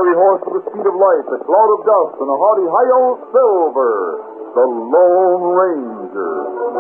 fiery horse with the speed of light, a cloud of dust, and a hearty hi-yo Silver, the Lone Ranger.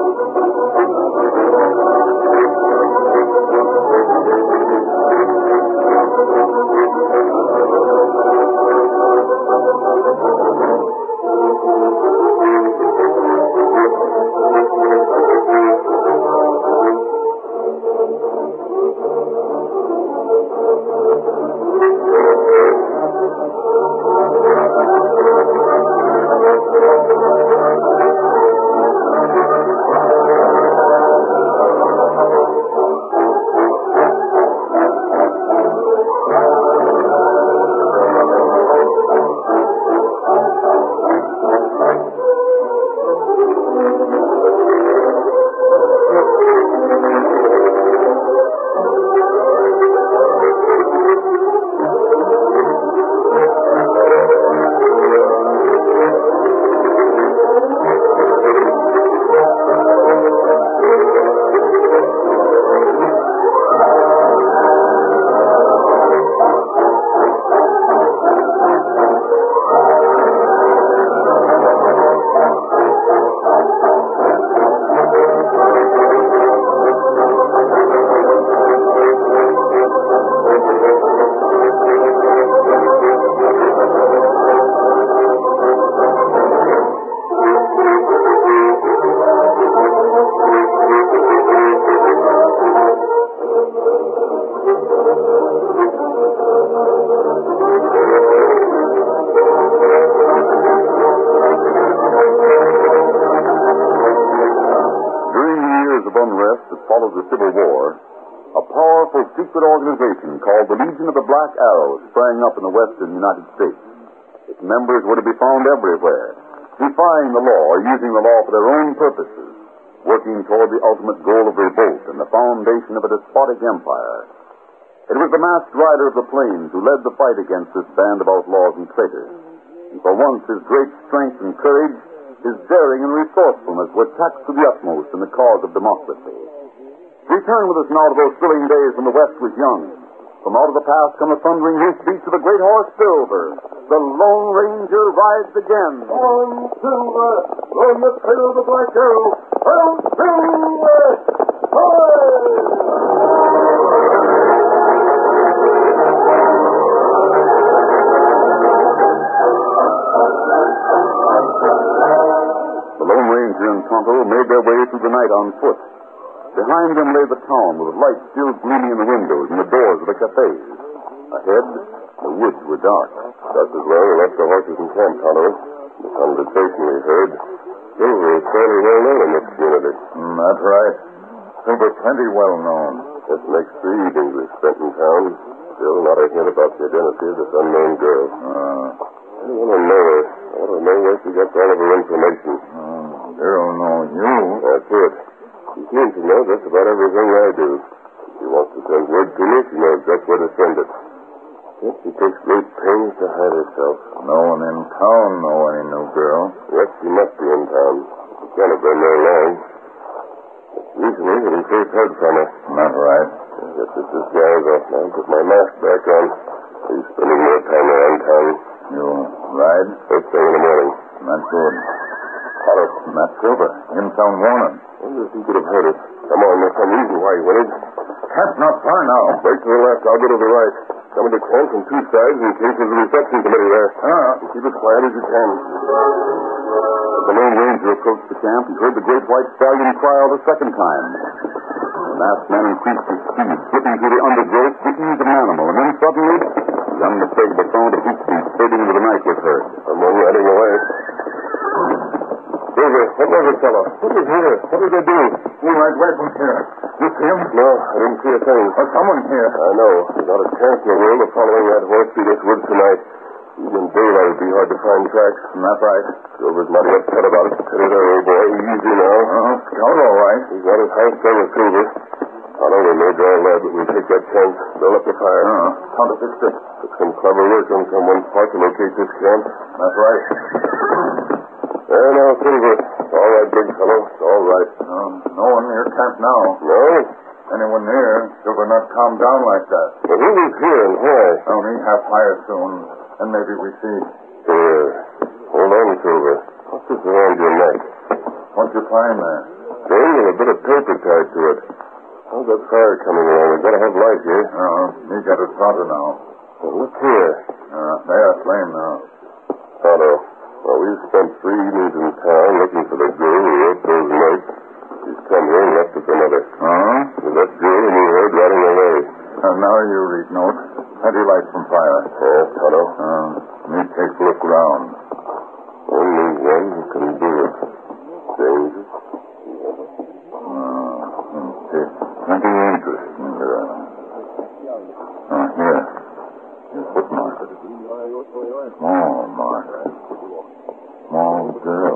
Followed the Civil War, a powerful secret organization called the Legion of the Black Arrow sprang up in the western United States. Its members were to be found everywhere, defying the law or using the law for their own purposes, working toward the ultimate goal of revolt and the foundation of a despotic empire. It was the masked rider of the plains who led the fight against this band of outlaws and traitors. And for once, his great strength and courage, his daring and resourcefulness were taxed to the utmost in the cause of democracy. Return with us now to those thrilling days when the West was young. From out of the past come the thundering hoofbeats of the great horse Silver. The Lone Ranger rides again. On Silver, on the trail of the Black Arrow. On Silver! The Lone Ranger and Tonto made their way through the night on foot. Behind them lay the town, with the lights still gleaming in the windows and the doors of the cafes. Ahead, the woods were dark. Just as well we left the horses in camp, Tonto. The conversation we heard, Silver is fairly well known in this community. That's right. Silver plenty well known. This makes 3 evenings we spent in town. Still not a hint about the identity of this unknown girl. I want to know her. I want to know where she gets all of her information. Girl knows you. That's it. She seems to know just about everything I do. If she wants to send word to me, she knows just where to send it. Yet she takes great pains to hide herself. No one in town know any new girl. Yes, she must be in town. She can't have been there long. It's recently that we first heard from her. Not right. I guess it's this guy's off now. Put my mask back on. He's spending more time around town. You ride? First thing in the morning. Not good. Tonto. Not Silver. Him sound warning. Wonder if he could have heard us. Come on, there's some reason why he went in. Camp's not far now. Break to the left, I'll go to the right. Come into camp from 2 sides in case there's a reception committee there. And keep as quiet as you can. As the Lone Ranger approached the camp, he heard the great white stallion cry out a second time. The masked man increased his speed, slipping through the undergrowth, the ease of an animal, and then suddenly, the unmistakable sound of hoofbeats fading into the night was heard. Someone riding away. Silver, what was it, fellow? What was here? What did they do? Moonlight weapons here. You see him? No, I didn't see a thing. Someone here. I know. There's not a chance in the world of following that horse through this woods tonight. Even in daylight, it'd be hard to find tracks. That's right. Silver's mighty upset about it. Pity there, old boy. Easy now. Scout all right. He's got his house done with Silver. I know we may draw lead, but we'll take that chance. Build up the fire. How to fix it? Took some clever work on someone's part to locate this camp. That's right. There now, Silver. It's all right, big fellow. It's all right. No one near camp now. No? Anyone near, Silver not calm down like that. Well, who was here and why? Only half higher soon, and maybe we see. Here. Hold on, Silver. What's this around your neck? What'd you find there? Chain with a bit of paper tied to it. How's that fire coming along? We've got to have light here. Oh, me got it started now. Well, look here. There, flame now. Tonto. Well, we've spent 3 evenings in town looking for the girl who wrote those notes. She's come here and left us another. With that girl and you heard riding away. Now you read notes. Plenty light from fire. Yeah, Tonto. Me take a look around. Only one who can do it. Danger. See. Plenty interesting. Here. Footmark. Small mark. Small girl.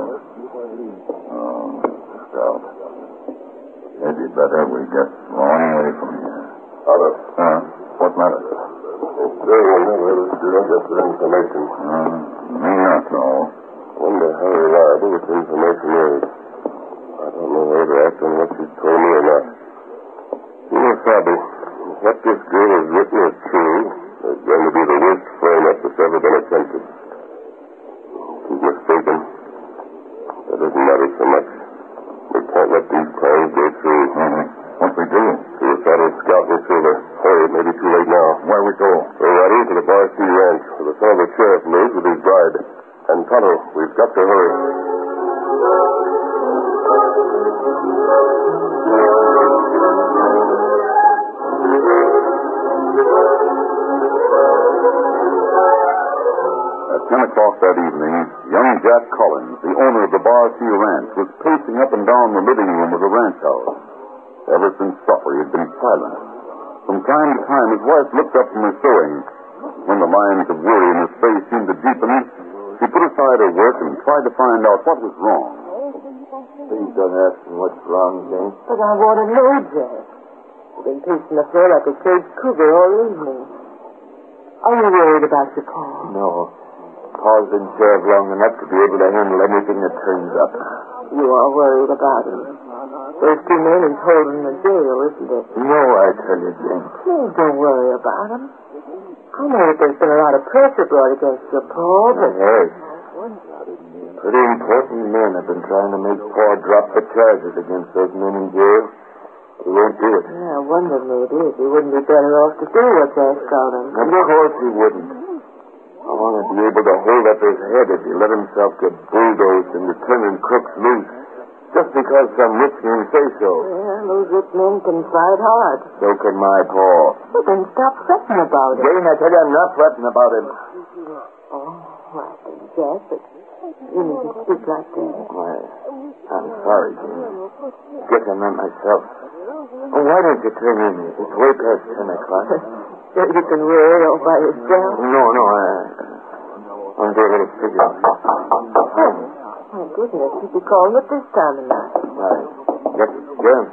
Scout. Maybe better we get long way from here. Tonto. What matter? It's very wonder where this girl gets her information. Me not know. Wonder how reliable this information is. I don't know whether to act on what she's told me or not. You know, Fabi, if what this girl has written is true, it's going to be the worst frame-up that's ever been attempted. She's mistaken. That doesn't matter so much. We can't let these plans go through. What we do? Suicidal Scout and Silver. Hurry, it may be too late now. Where we go? Go right into the Bar C Ranch, where the son of the sheriff lives with his bride. And Tonto, we've got to hurry. At 10 o'clock that evening, young Jack Collins, the owner of the Bar C Ranch, was pacing up and down the living room of the ranch house. Ever since supper, he had been silent. From time to time, his wife looked up from her sewing. When the lines of worry in his face seemed to deepen, she put aside her work and tried to find out what was wrong. Please don't ask me what's wrong, Jane. But I want to know, Jack. You've been pacing the floor like a caged cougar all evening. Are you worried about your paw? No. Paul's been served long enough to be able to handle anything that turns up. You are worried about him. Those 2 men he's holding in the jail, isn't it? No, I tell you, Jane. Please don't worry about him. I know that there's been a lot of pressure brought against your paw, but... Yes. Pretty important men have been trying to make Paul drop the charges against those men in jail. He won't do it. I wonder maybe if he wouldn't be better off to do what Jack told him. And of course he wouldn't. I want to be able to hold up his head if he let himself get bulldozed into turning crooks loose. Just because some rich men say so. Yeah, those rich men can fight hard. So can my Paul. Well, then stop fretting about it. Jane, I tell you, I'm not fretting about him. Oh, right then, Jack, but you needn't speak like that. Why, I'm sorry, Jane. Guess I meant myself. Oh, why don't you turn in? It's way past 10 o'clock. So you can worry all by yourself? No, I'll do a little figure. My goodness, you'd be calling at this time of night. Right. Yes, Jeremy.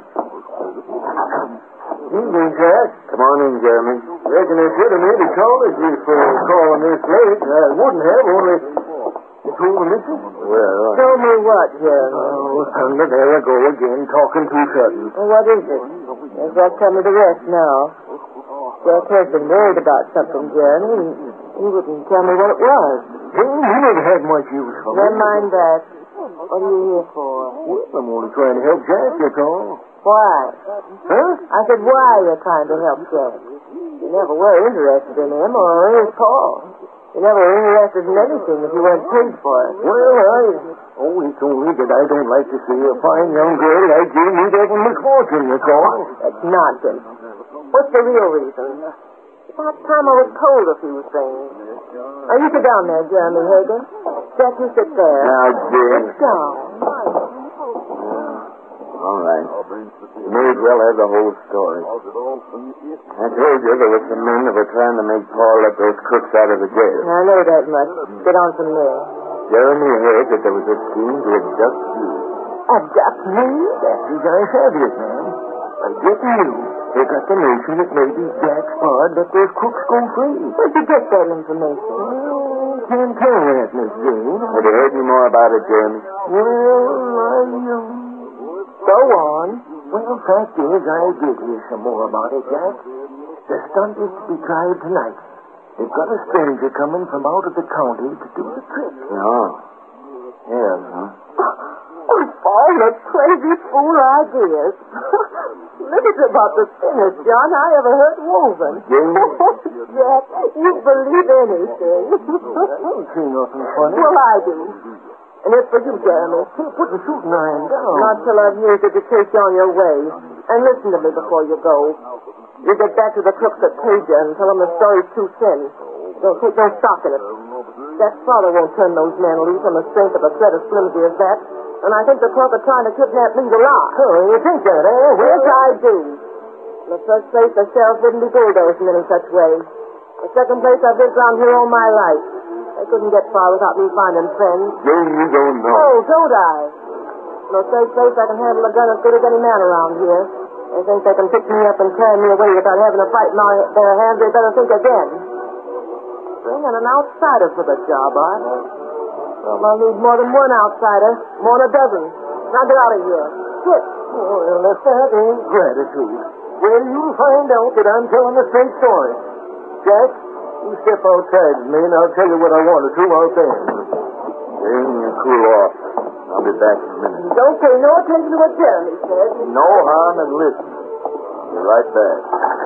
Evening, Jack. Come on in, Jeremy. Reckon it should have maybe called us you for calling this late. I wouldn't have, only you told the missus. Well, Tell me what, Jeremy? oh, thunder, there I go again, talking too sudden. Well, what is it? There's that coming to rest now. Jack has been worried about something, Jeremy, and he wouldn't tell me what it was. Hey, you never had much use for me. Never mind that. What are you here for? Well, I'm only trying to help Jack, that's all. Why? Huh? I said, why you're trying to help Jack? You never were interested in him or his Paul. You never were interested in anything if you weren't paid for it. Well, it's only that I don't like to see a fine young girl like you meet up with misfortune, that's all. That's nonsense. What's the real reason? About time I was told if he was singing. Now, you sit down there, Jeremy Hager. Jack, you sit there. Now, dear. Sit down. All right. You may as well have the whole story. I told you there were some men that were trying to make Paul let those crooks out of the jail. I know that much. Get on from there. Jeremy heard that there was a scheme to abduct you. Abduct me? That's his I have you, man. By getting you, they got the notion that maybe Jack's hard let those crooks go free. Where'd you get that information? Can't tell that, Miss Jane. Have you heard any more about it, Jeremy? Well, Go on. Well, fact is, I did hear some more about it, Jack. The stunt is to be tried tonight. They've got a stranger coming from out of the county to do the trick. Oh. Yes, huh? All the crazy fool ideas. Look at about the thinnest John I ever heard woven. Jack, you believe anything. I don't see nothing funny. Well, I do. And it's for you, Jeremy. Put the shooting iron down. Not till I've used it to chase you on your way. And listen to me before you go. You get back to the crooks at Pager and tell them the story's too thin. Don't take no stock in it. That father won't turn those men loose on the strength of a threat as flimsy as that. And I think the crook are trying to kidnap me to lie. Oh, you think that, eh? Yes, I do. In the first place, the sheriff wouldn't be bulldozed in any such way. The second place, I've lived around here all my life. They couldn't get far without me finding friends. Jane, you don't know. Oh, don't I? In the third place, I can handle a gun as good as any man around here. They think they can pick me up and carry me away without having to fight in their hands. They better think again. Bringing an outsider for the job, Art. Well, I'll need more than one outsider. More than a dozen. Now get out of here. Quick. Oh, well, if that ain't gratitude. Well, you'll find out that I'm telling a straight story. Jack, you step outside with me, and I'll tell you what I want to do out there. Jane, you cool off. I'll be back in a minute. Don't pay no attention to what Jeremy said. No harm in listening. I'll be right back.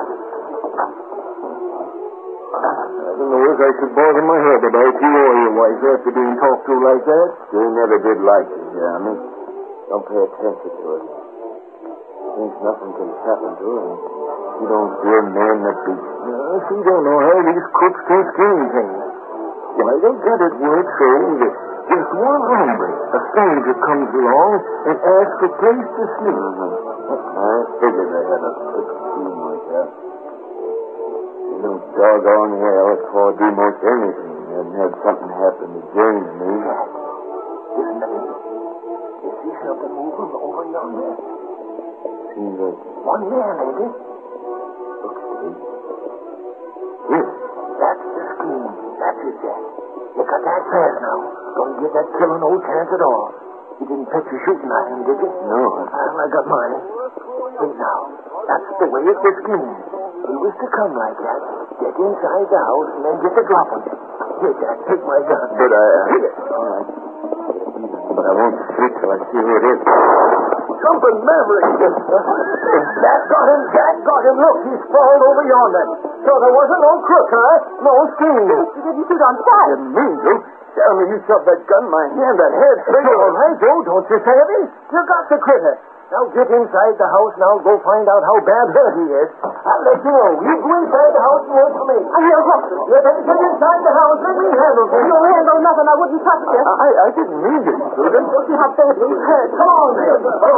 I don't know if I should bother my head about you or your wife after being talked to like that. Jane never did like you, Jeremy. Don't pay attention to it. Thinks nothing can happen to her. She don't fear men that beat. She don't know how these crooks can scheme things. Why, they got it worked so that just one hombre, a stranger, comes along and asks a place to sleep. I figured they had a good scheme like that. You know, doggone hell, before I do most anything, and had something happen to Jane and me. Listen to me. You see something moving over yonder? Seems like One man, ain't it? looks to be. Yes, that's the scheme. That's it, Jack. You got that fast now. Don't give that killer no chance at all. You didn't fetch your shooting iron, did you? No. Well, I got mine. See now, that's the way it's the scheme. He was to come like that, get inside the house, and then get the drop on it. Here, Jack, take my gun. But Here. all right. But I won't shoot till I see who it is. Jumping maverick. That got him, Jack got him. Look, he's sprawled over yonder. So there wasn't no crook, huh? No scheme. You didn't shoot on sight. You mean to? Tell me you shoved that gun in my hand, that head straight all right, Joe. Don't you say it? You got the critter. Now get inside the house and I'll go find out how bad hurt he is. I'll let you know. You go inside the house and wait for me. I hear horses. You better get inside the house. Let me handle things. You don't handle nothing. I wouldn't touch you. I didn't mean to, Susan. You'll see how bad he's hurt. Come on, then.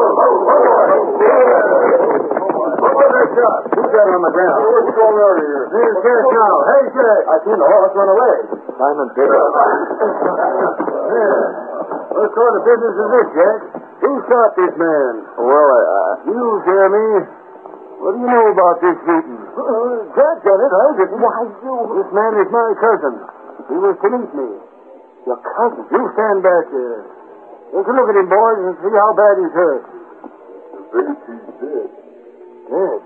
What was that shot? Who's that on the ground? What's going on here? Here's Jack now. Hey, Jack. I seen the horse run away. Simon Bigger. What sort of business is this, Jack? Who shot this man? Well, You, Jeremy. What do you know about this shooting? Jack done it. I didn't. Why, you... This man is my cousin. He was to meet me. Your cousin? You stand back there. Take a look at him, boys, and see how bad he's hurt. he's dead. Dead?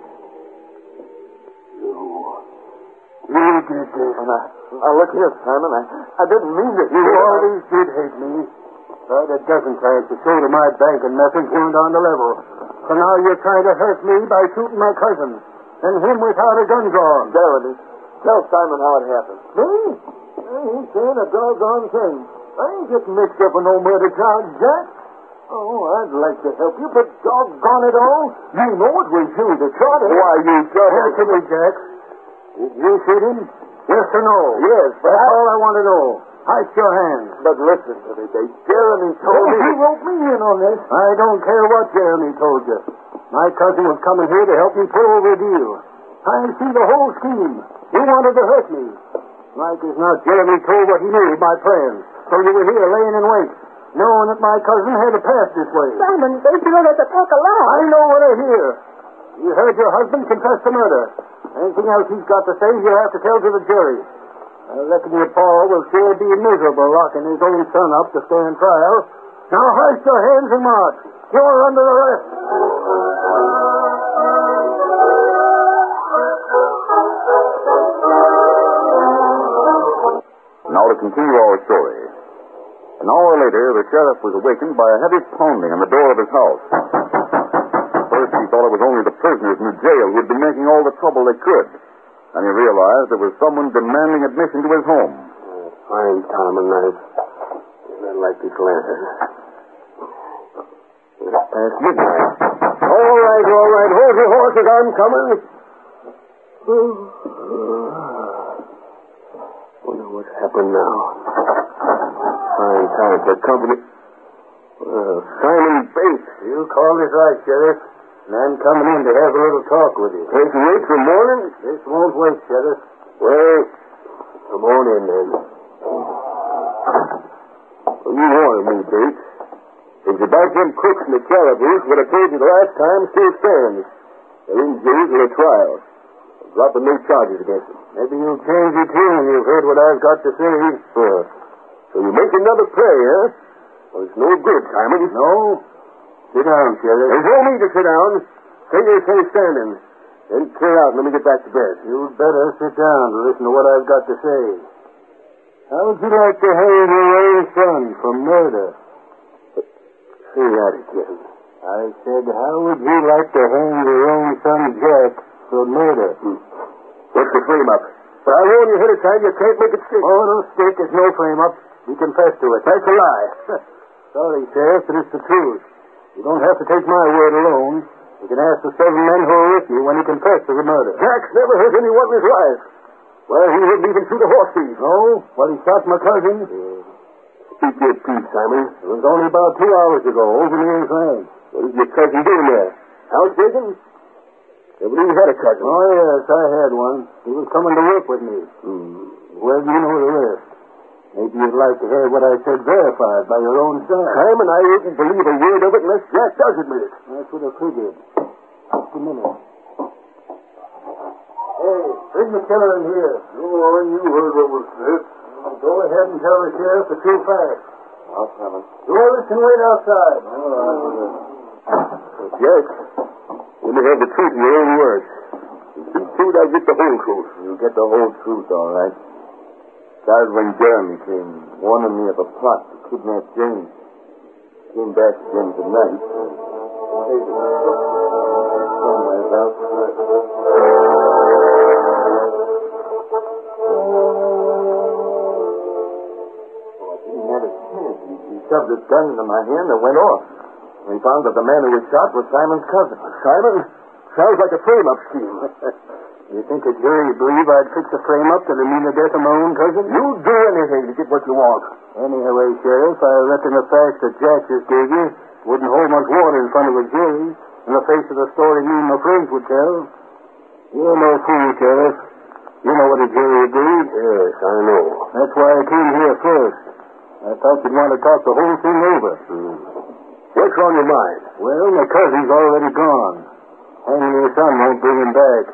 You did this. Now, look here, Simon. I didn't mean to. You always did hate me. Tried a dozen times to show to my bank and nothing came on the level. So now you're trying to hurt me by shooting my cousin. And him without a gun drawn. Jeremy, tell Simon how it happened. Me? I ain't saying a doggone thing. I ain't getting mixed up in no murder charge, Jack. Oh, I'd like to help you, but doggone it all. You know it was you that shot him. Why, you shot him. Answer me, Jack. Did you shoot him? Yes or no? Yes, but That's all I want to know. Hide your hands. But listen to me, Dave. Jeremy told me... He wrote me in on this. I don't care what Jeremy told you. My cousin was coming here to help me pull over a deal. I see the whole scheme. He wanted to hurt me. Like as not, Jeremy told what he knew of my plans. So you were here laying in wait, knowing that my cousin had to pass this way. Simon, don't you know there's a pack of lies? I know what I hear. You heard your husband confess to murder. Anything else he's got to say, you'll have to tell to the jury. I reckon your pa will sure be miserable locking his own son up to stand trial. Now hoist your hands and march. You're under arrest. continue our story. An hour later, the sheriff was awakened by a heavy pounding on the door of his house. At first, he thought it was only the prisoners in the jail who had been making all the trouble they could. And he realized there was someone demanding admission to his home. Fine time of night. I like this lantern. It's past midnight. All right. Hold your horses. I'm coming. Wonder what's happened now. Fine time for company. Simon Bates. You called it right, Sheriff. And I'm coming in to have a little talk with you. Can't you wait till morning? This won't wait, Sheriff. Well, come on in then. Well, you wanted me, Bates. It's about them crooks in the calaboose what I told you the last time still stands. They're in jail till a trial. I'm dropping no charges against them. Maybe you'll change your tune. You've heard what I've got to say. So you make another play, huh? Well, it's no good, Simon. No? Sit down, Sheriff. There's no need to sit down. Say your say standing. Then clear out and let me get back to bed. You'd better sit down to listen to what I've got to say. How would you like to hang your own son for murder? Say that again. I said, how would you like to hang your own son Jack for murder? What's the frame-up? But I warn you ahead of time, you can't make it stick. Oh, no stick. There's no frame-up. You confess to it. That's a lie. Sorry, Sheriff, but it's the truth. You don't have to take my word alone. You can ask the 7 men who were with you when he confessed to the murder. Jack's never hurt anyone in his life. Well, he wouldn't even shoot a horse thief. No? But he shot my cousin? Speak your piece, Simon. It was only about 2 hours ago, over near his ranch. What is your cousin doing there? House digging? I believe you had a cousin. Oh, yes, I had one. He was coming to work with me. Well, you know the rest. Maybe you'd like to hear what I said verified by your own son. Simon, I wouldn't believe a word of it unless Jack does admit it. That's what I figured. Just a minute. Hey, bring the killer in here. You heard what was said. Go ahead and tell the sheriff the true facts. I'll tell him. The others can wait outside. Jack, let me have the truth in your own words. You see to it, I'll get the whole truth. You'll get the whole truth, all right. Started when Jeremy came, warning me of a plot to kidnap James. Came back again tonight. Somewhere outside. I didn't have a chance. He shoved his gun into my hand and went off. We found that the man who was shot was Simon's cousin. Simon? Sounds like a frame-up scheme. You think a jury would believe I'd fix a frame-up that'd mean the death of my own cousin? You'll do anything to get what you want. Anyway, Sheriff, I reckon the facts that Jack just gave you wouldn't hold much water in front of a jury in the face of the story me and my friends would tell. You're no fool, Sheriff. You know what a jury would do. Yes, I know. That's why I came here first. I thought you'd want to talk the whole thing over. What's on your mind? Well, my cousin's already gone. Hanging your son won't bring him back.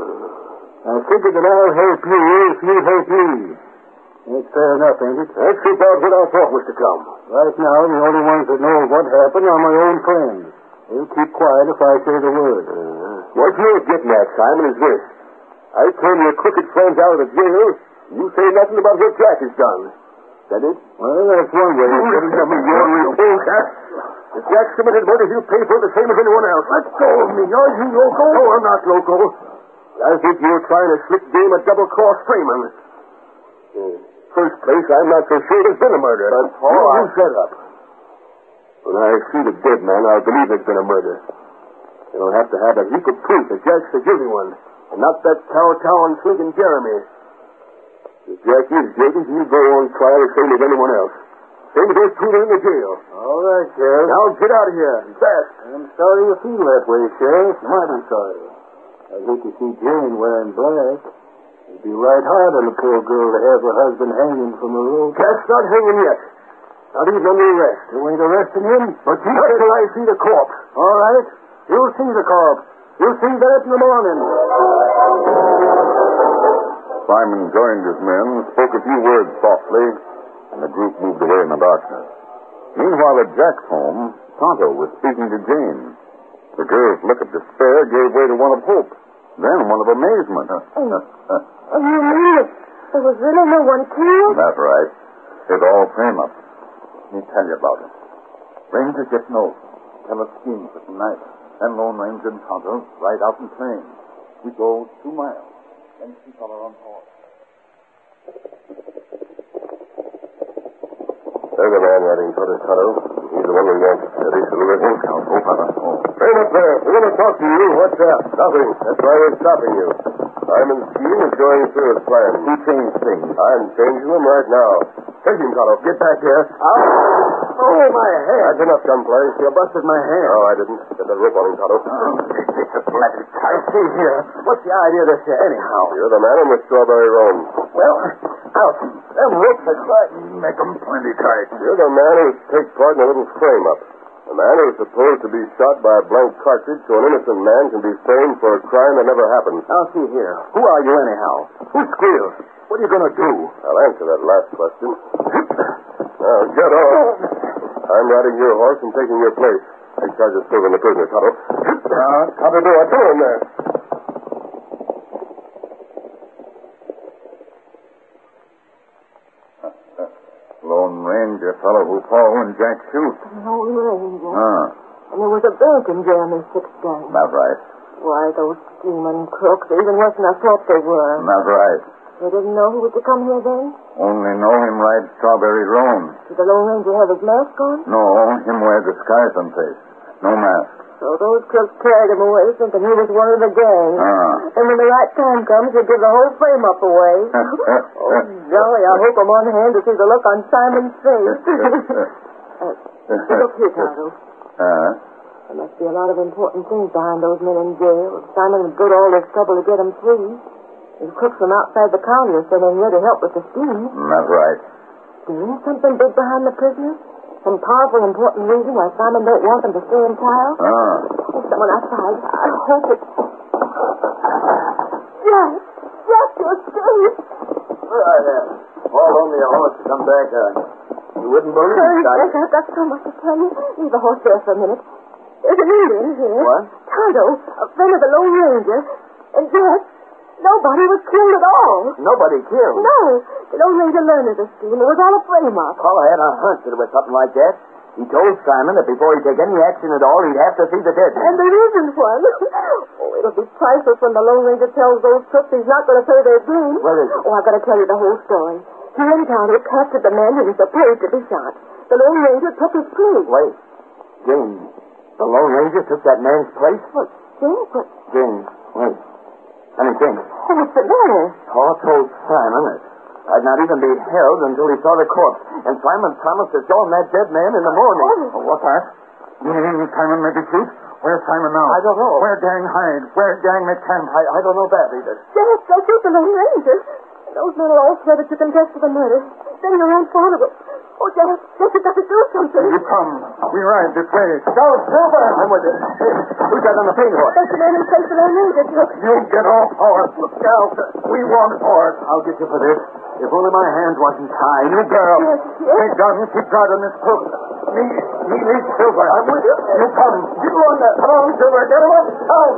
I figured that I'll help you if you help me. That's fair enough, ain't it? That's about what I thought was to come. Right now, the only ones that know what happened are my own friends. They'll keep quiet if I say the word. What you're getting at, Simon, is this. I turn your crooked friends out of the jail, and you say nothing about what Jack has done. Is that it? Well, that's one way of putting it. If Jack committed murder, he'll pay for it the same as anyone else. Let go of me. Are you loco? No, I'm not loco. I think you're trying to slick game a double-cross Freeman. First place, I'm not so sure there's been a murder. But, Paul, you shut up. When I see the dead man, I'll believe there's been a murder. You'll have to have a heap of proof that Jack's the guilty one, and not that cow-towing slinking Jeremy. If Jack is guilty, he'll go on trial the same as anyone else. Same as those two in the jail. All right, Sheriff. Now get out of here, fast. I'm sorry you feel that way, Sheriff. Mighty sorry. I hate to see Jane wearing black. It'd be right hard on a poor girl to have her husband hanging from a rope. Jack's not hanging yet. Not even under arrest. You ain't arresting him? But you not till I see the corpse. All right. You'll see the corpse. You'll see that in the morning. Simon joined his men, spoke a few words softly, and the group moved away in the darkness. Meanwhile, at Jack's home, Tonto was speaking to Jane. The girl's look of despair gave way to one of hope, then one of amazement. Oh, you mean there was really no one killed? That's right. It all came up. Let me tell you about it. Ranger get note. Tell a scheme for tonight. Then Lone Ranger and Tonto ride out in train. We go 2 miles. Then see fellow on horse. There's a man riding toward us, Tonto. He's the one we want. Steady, salute him. Oh, fella. Oh. Train up there. We're going to talk to you. What's that? Nothing. That's why we're stopping you. Simon's scheme is going through his plan. He changed things. I'm changing them right now. Take him, Tonto. Get back here. Oh, my head. That's enough gunplay. You busted my hand. No, I didn't. Get that rope on him, Tonto. It's a bloody tight. See here. What's the idea of this here, anyhow? You're the man in the strawberry roan. Well, I'll see. Them ropes are tight. Make 'em plenty tight. You're the man who's take part in a little frame-up. The man who's supposed to be shot by a blank cartridge so an innocent man can be framed for a crime that never happened. Now, see here. Who are you, anyhow? Who's Squeal? What are you going to do? I'll answer that last question. Now, get off. I'm riding your horse and taking your place. Take charge of Silver and the prisoner, Tonto. Tonto, do it. Come on there. Lone Ranger, fellow who Paul and Jack shoot. Lone Ranger. Ah, And there was a bank in Jeremy's 6th gang. not right. Why, those scheming crooks, they're even worse than I thought they were. Not right. They didn't know he was to come here then? Only know him ride Strawberry Roan. Did the Lone Ranger have his mask on? No, him wear disguise on face. No mask. So those crooks carried him away thinking he was one of the gang. Ah. And when the right time comes, he'll give the whole frame up away. Oh, golly, I hope I'm on hand to see the look on Simon's face. Look here, Tonto. There must be a lot of important things behind those men in jail. If Simon would go to all this trouble to get them free. These crooks from outside the county are sending here to help with the scheme. Not right. There is something big behind the prisoners? Some powerful, important reason why Simon don't want them to stay in trial? Ah. There's someone outside. I hope it's... Jack! Jack, you're safe! All right, then. Fall on me a horse to come back. You wouldn't believe it, Jack, I've got so much to tell you. Leave the horse there for a minute. There's an Indian here. What? Tonto, a friend of the Lone Ranger. And Jack, nobody was killed at all. Nobody killed. No, the Lone Ranger learned of the scheme. It was all a frame-up. Paul had a hunch that it was something like that. He told Simon that before he'd take any action at all, he'd have to see the dead man. And there isn't one. Oh, it'll be priceless when the Lone Ranger tells those crooks he's not going to play their game. What is it? Oh, I've got to tell you the whole story. He and Tonto captured the man who was supposed to be shot. The Lone Ranger took his plea. Wait. James, the Lone Ranger took that man's place? What, James? What? James, wait. Let me think. Oh, what's the matter? Paul told Simon that I'd not even be held until he saw the corpse. And Simon promised to show him that dead man in the morning. Oh. What's that? You mean Simon may be shoot? Where's Simon now? I don't know. Where gang hide? Where gang at camp? I don't know that either. Jack, I shoot the Lone Ranger. Those men are all threatened to confess to the murder. Then you're around front of them. Oh, Jack, you've got to do something. You come. We ride this way. Go, Silver! I'm with you. Hey, who's that on the paint horse? That's the man who takes the Lone Ranger, Jack. You get off horse. Look out. We want horse. I'll get you for this. If only my hands wasn't tied. You girl. Yes, yes. Take gun. Keep driving this crook. Me lead Silver. I'm with you. You come. You on that. Come on, Silver. Get him up. Out.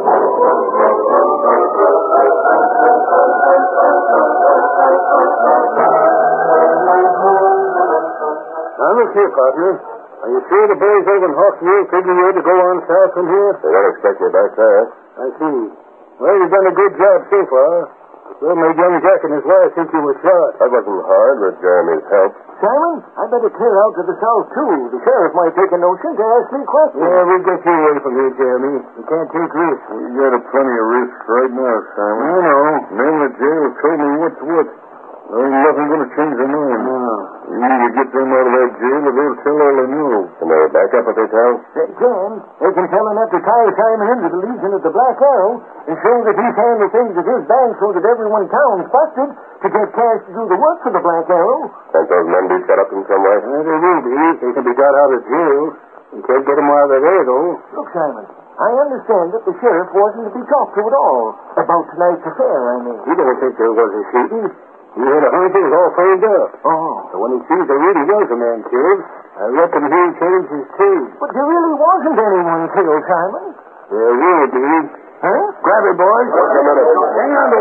Now, look here, partner. Are you sure the boys over in Hawksville figure you're to go on south from here? They don't expect me back there. I see. Well, you've done a good job so far. Well, made young Jack and his wife think you were shot. That wasn't hard with Jeremy's help. Simon, I better clear out to the south, too. The sheriff might take a notion to ask me questions. Yeah, we'll get you away from here, Jeremy. You can't take risks. We got a plenty of risk right now, Simon. I know. Men in the jail told me what's what. There ain't nothing going to change their mind. No. You need to get them out of that jail or they'll tell all they know. And they'll back up what they tell? They can. They can tell enough to tie Simon into the Legion of the Black Arrow and show that he's handled things at his bank so that everyone in town's busted to get cash to do the work for the Black Arrow. Can't those men be shut up in some way? They will be. They can be got out of jail. You can't get them while they're there, though. Look, Simon, I understand that the sheriff wasn't to be talked to at all. About tonight's affair, I mean. He don't think there was a shooting. He had a hunch it was all framed up. Oh. So when he sees there really was a man killed, I reckon he'll change his tune. But there really wasn't anyone killed, Simon. There will be. Huh? Grab it, boys. Just a minute. Hang on to it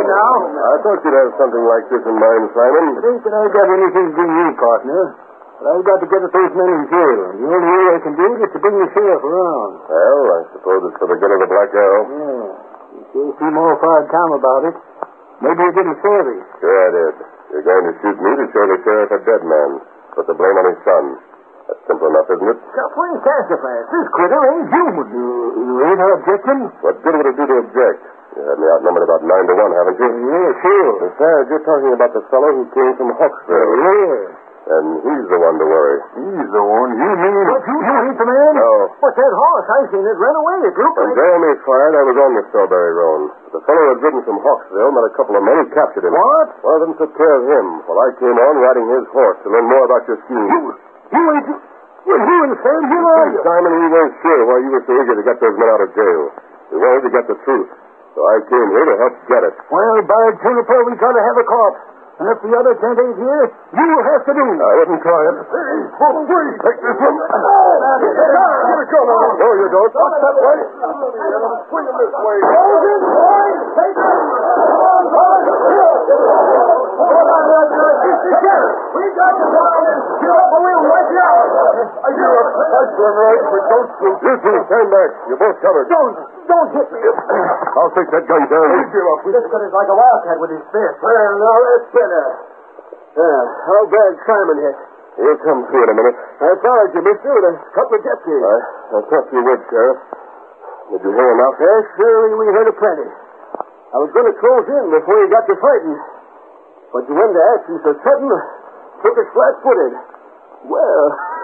now. I thought you'd have something like this in mind, Simon. It ain't that I got anything to do with you, partner. But I've got to get at those men in jail. And the only way I can do it is to bring the sheriff around. Well, I suppose it's for the good of the Black Arrow. Yeah. You sure seem awful calm about it. Maybe you didn't savvy. Sure I did. You're going to shoot me to show the sheriff a dead man. Put the blame on his son. That's simple enough, isn't it? Suffering sacrifice. This critter ain't human. You ain't objecting? What good would it do to object? You had me outnumbered about 9 to 1, haven't you? Yeah, sure. Besides, you're talking about the fellow who came from Hawksville. Yeah. And he's the one to worry. He's the one. You mean... What, you ain't the man? No. What's that horse? I seen it run away. It looked When like... Jeremy fired, I was on the Strawberry Road. The fellow had ridden from Hawksville, met a couple of men who captured him. What? One of them took care of him, while I came on riding his horse to learn more about your scheme. You ain't... Well, you and Sam, you are... Simon, we weren't sure why you were so eager to get those men out of jail. We wanted to get the truth. So I came here to help get it. Well, by Juniper, we gotta have a corpse. And if the other gent ain't here, you will have to do. I wouldn't try it. Please, take this one. Give it go now. No, you don't. What's that way? Swing him this way. Hold it, boys. Take it. Come on, boys. Hold on, we got you, boys. Get up, or we'll wipe you out. You're a fighter, right, but don't shoot. You two, stand back. You're both covered. Don't hit me. I'll take that gun down. Give up. This cutter's like a wildcat with his fist. Well, now, that's better. How bad Simon hit? He'll come through in a minute. I followed you, mister, with a couple of deputies. I'll talk to you word, Sheriff. Did you hear enough? Yes, surely we heard a plenty. I was going to close in before you got to fighting. But you went to action so sudden, took us flat-footed. Well,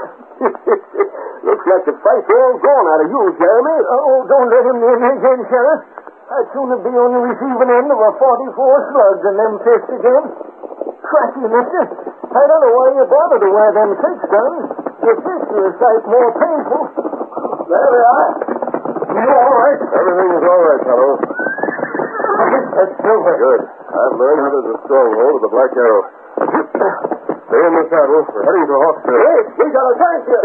looks like the fight's all gone out of you, Jeremy. Oh, don't let him near me again, Sheriff. I'd sooner be on the receiving end of a 44 slugs than them fists again. Cracky, mister. I don't know why you bother to wear them 6 guns. Your fists are a sight more painful. There we are. You all right? Everything is all right, fellow. That's Silver. Good. I've learned how to the stronghold of the Black Arrow. Stay in the saddle. We're heading to Hawksville. Hey, we got a tank here.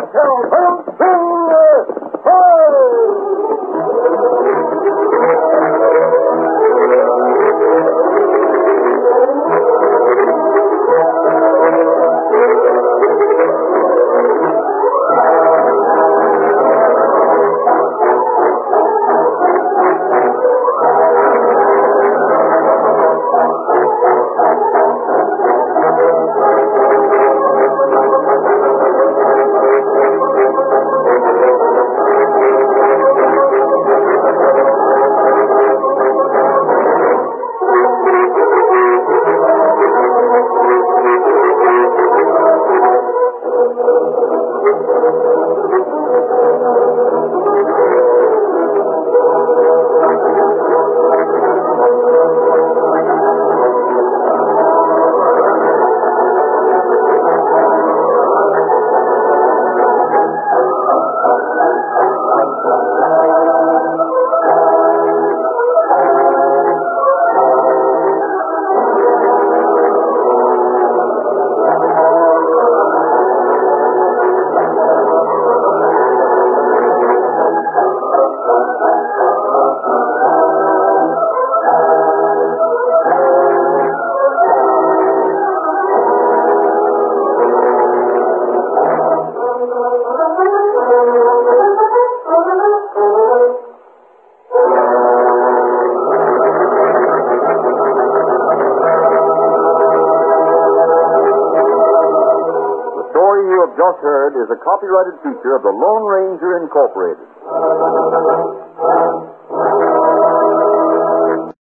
Just heard is a copyrighted feature of the Lone Ranger Incorporated.